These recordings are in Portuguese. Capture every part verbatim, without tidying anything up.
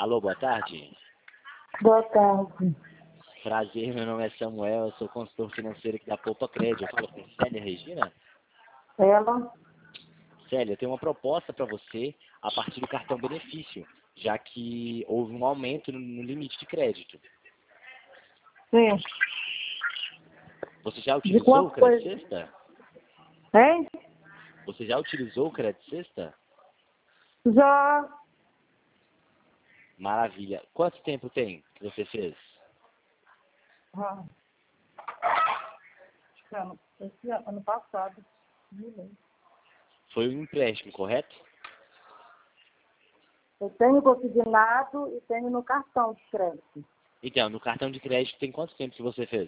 Alô, boa tarde. Boa tarde. Prazer, meu nome é Samuel, eu sou consultor financeiro aqui da Poupa Crédito. Eu falo com Célia Regina. Ela? Célia, eu tenho uma proposta para você a partir do cartão benefício, já que houve um aumento no no limite de crédito. Sim. Você já De utilizou o quanto Crédito foi? Sexta? Hein? Você já utilizou o Crédito Sexta? Já. Maravilha. Quanto tempo tem que você fez? Ah. Ano, esse ano, ano passado. Não lembro. Foi um empréstimo, correto? Eu tenho consignado e tenho no cartão de crédito. Então, no cartão de crédito tem quanto tempo que você fez?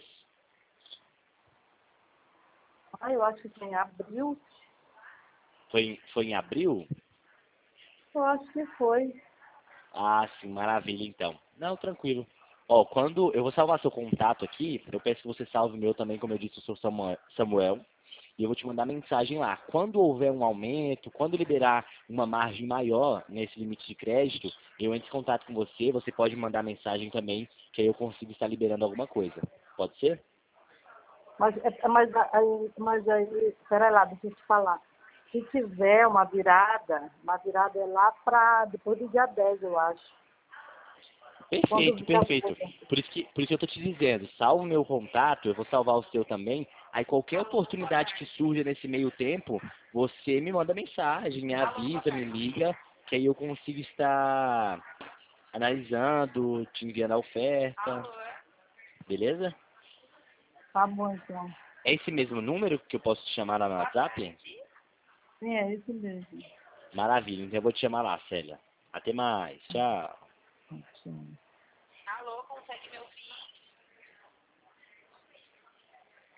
Ah, eu acho que tem abril. Foi, em- foi em abril? Eu acho que foi. Ah, sim, maravilha então. Não, tranquilo. Ó, quando eu vou salvar seu contato aqui, eu peço que você salve o meu também, como eu disse, eu sou Samuel, Samuel, e eu vou te mandar mensagem lá. Quando houver um aumento, quando liberar uma margem maior nesse limite de crédito, eu entro em contato com você, você pode mandar mensagem também, que aí eu consigo estar liberando alguma coisa. Pode ser? Mas, é- mas, aí, mas aí, peraí lá, deixa eu te falar. Se tiver uma virada, uma virada é lá para depois do dia dez, eu acho. Quando Perfeito, vier a perfeito. virada. Por isso que, por isso que eu tô te dizendo, salva o meu contato, eu vou salvar o seu também. Aí qualquer oportunidade que surja nesse meio tempo, você me manda mensagem, me avisa, me liga, que aí eu consigo estar analisando, te enviando a oferta. Beleza? Tá bom, então. É esse mesmo número que eu posso te chamar lá no WhatsApp? Sim, é isso mesmo. Maravilha, então eu vou te chamar lá, Célia. Até mais, tchau. Sim.